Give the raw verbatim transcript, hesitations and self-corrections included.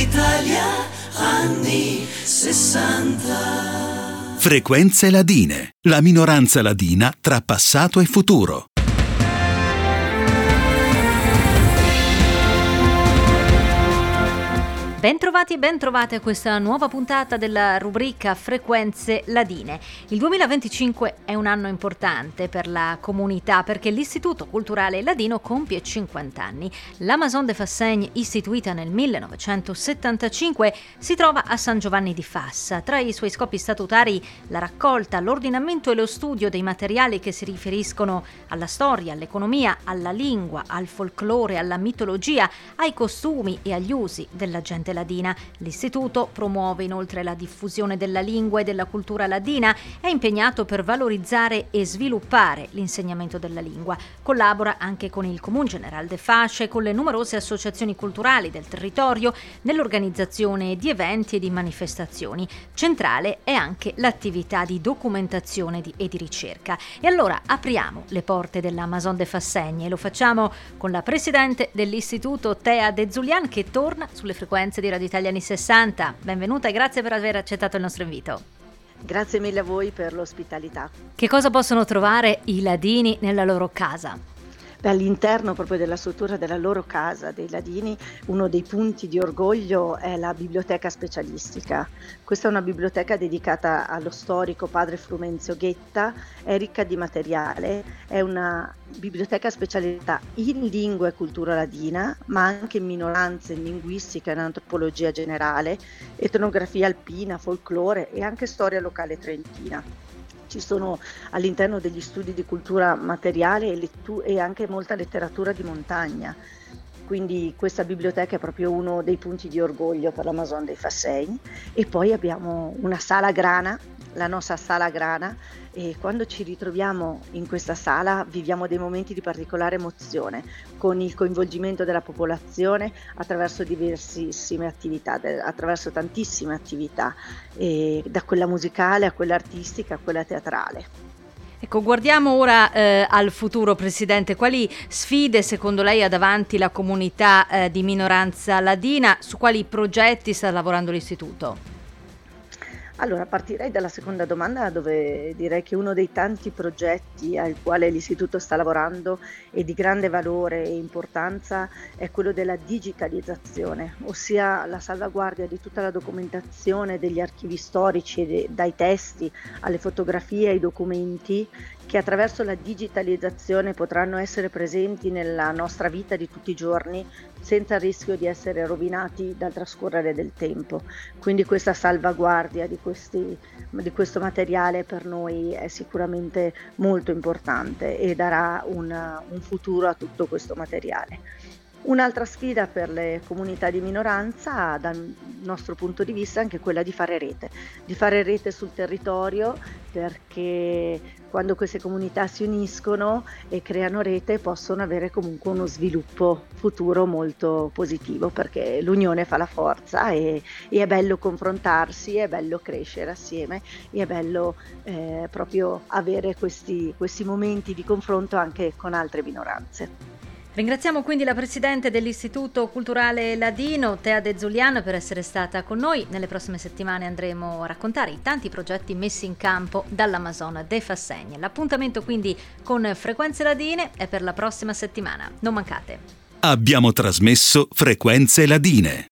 Italia, anni sessanta. Frequenze ladine, la minoranza ladina tra passato e futuro. Bentrovati e bentrovate a questa nuova puntata della rubrica Frequenze Ladine. Il duemilaventicinque è un anno importante per la comunità perché l'Istituto Culturale Ladino compie cinquanta anni. La Maison de Fassaigne, istituita nel millenovecentosettantacinque, si trova a San Giovanni di Fassa. Tra i suoi scopi statutari la raccolta, l'ordinamento e lo studio dei materiali che si riferiscono alla storia, all'economia, alla lingua, al folklore, alla mitologia, ai costumi e agli usi della gente ladina. L'istituto promuove inoltre la diffusione della lingua e della cultura ladina, è impegnato per valorizzare e sviluppare l'insegnamento della lingua, collabora anche con il Comune General de Fasce e con le numerose associazioni culturali del territorio nell'organizzazione di eventi e di manifestazioni. Centrale è anche l'attività di documentazione e di ricerca. E allora apriamo le porte della Maison de Fassaigne e lo facciamo con la presidente dell'istituto Tea De Zulian, che torna sulle frequenze di Radio Italia anni sessanta. Benvenuta e grazie per aver accettato il nostro invito. Grazie mille a voi per l'ospitalità. Che cosa possono trovare i ladini nella loro casa? Beh, all'interno proprio della struttura della loro casa, dei ladini, uno dei punti di orgoglio è la biblioteca specialistica. Questa è una biblioteca dedicata allo storico padre Frumenzio Ghetta, è ricca di materiale, è una biblioteca specializzata in lingua e cultura ladina, ma anche in minoranze, in linguistica, in antropologia generale, etnografia alpina, folklore e anche storia locale trentina. Ci sono all'interno degli studi di cultura materiale e, lettu- e anche molta letteratura di montagna. Quindi questa biblioteca è proprio uno dei punti di orgoglio per la Maison de Fassaigne. E poi abbiamo una sala grana, la nostra sala grana, e quando ci ritroviamo in questa sala viviamo dei momenti di particolare emozione con il coinvolgimento della popolazione attraverso diversissime attività, attraverso tantissime attività, e da quella musicale a quella artistica a quella teatrale. Ecco, guardiamo ora eh, al futuro, Presidente. Quali sfide secondo lei ha davanti la comunità eh, di minoranza ladina? Su quali progetti sta lavorando l'Istituto? Allora, partirei dalla seconda domanda, dove direi che uno dei tanti progetti al quale l'Istituto sta lavorando e di grande valore e importanza è quello della digitalizzazione, ossia la salvaguardia di tutta la documentazione degli archivi storici, dai testi alle fotografie ai documenti, che attraverso la digitalizzazione potranno essere presenti nella nostra vita di tutti i giorni senza il rischio di essere rovinati dal trascorrere del tempo. Quindi questa salvaguardia di, questi, di questo materiale per noi è sicuramente molto importante e darà un, un futuro a tutto questo materiale. Un'altra sfida per le comunità di minoranza, dal nostro punto di vista, è anche quella di fare rete, di fare rete sul territorio, perché quando queste comunità si uniscono e creano rete possono avere comunque uno sviluppo futuro molto positivo, perché l'unione fa la forza e, e è bello confrontarsi, è bello crescere assieme e è bello eh, proprio avere questi, questi momenti di confronto anche con altre minoranze. Ringraziamo quindi la Presidente dell'Istituto Culturale Ladino, Tea De Zulian, per essere stata con noi. Nelle prossime settimane andremo a raccontare i tanti progetti messi in campo dalla Maison de Fassaigne. L'appuntamento quindi con Frequenze Ladine è per la prossima settimana. Non mancate. Abbiamo trasmesso Frequenze Ladine.